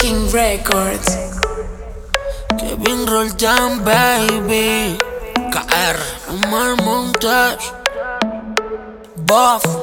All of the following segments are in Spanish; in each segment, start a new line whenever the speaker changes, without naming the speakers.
King Records.
Kevin Roldán, baby. KR. Omar Montes. Buff.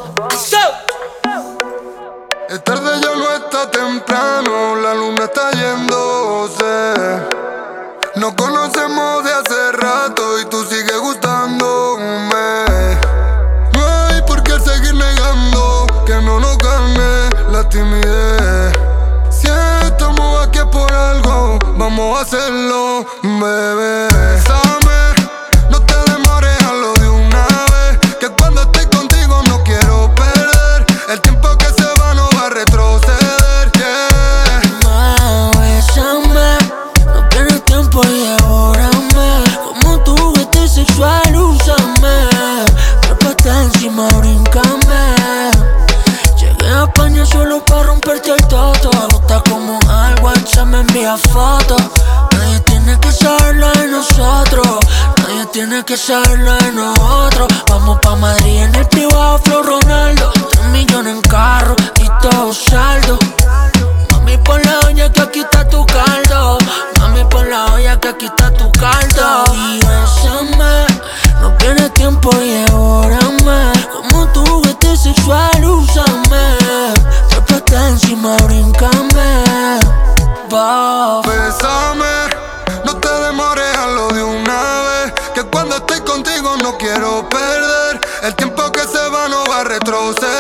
Es tarde, ya no está temprano, la luna está yéndose. Nos conocemos de hace rato y tú sigues gustándome. No hay por qué seguir negando que no nos gane la timidez. Si estamos aquí es por algo, vamos a hacerlo, bebé. Bésame, no te demores, hazlo de una vez, que cuando estoy contigo no quiero perder. El tiempo que se va no va a retroceder, yeah.
Bésame, no pierdas tiempo y devórame. Como tu juguete sexual, úsame. Trépate encima, bríncame. Llegué a España solo para romperte el toto. Me gusta como al WhatsApp me envía fotos. Nadie tiene que saberlo de nosotros. Nadie tiene que saberlo de nosotros. Vamos pa' Madrid en el privado Flow Ronaldo. 3 millones en carro y todo saldo. Mami, pon la olla que aquí está tu caldo. Mami, pon la olla que aquí está tu caldo. Y bésame, no pierdas tiempo y devórame. Como tu juguete sexual, úsame. Trépate encima, bríncame. Wow.
Bésame, no te demores, hazlo de una vez, que cuando estoy contigo no quiero perder. El tiempo que se va no va a retroceder.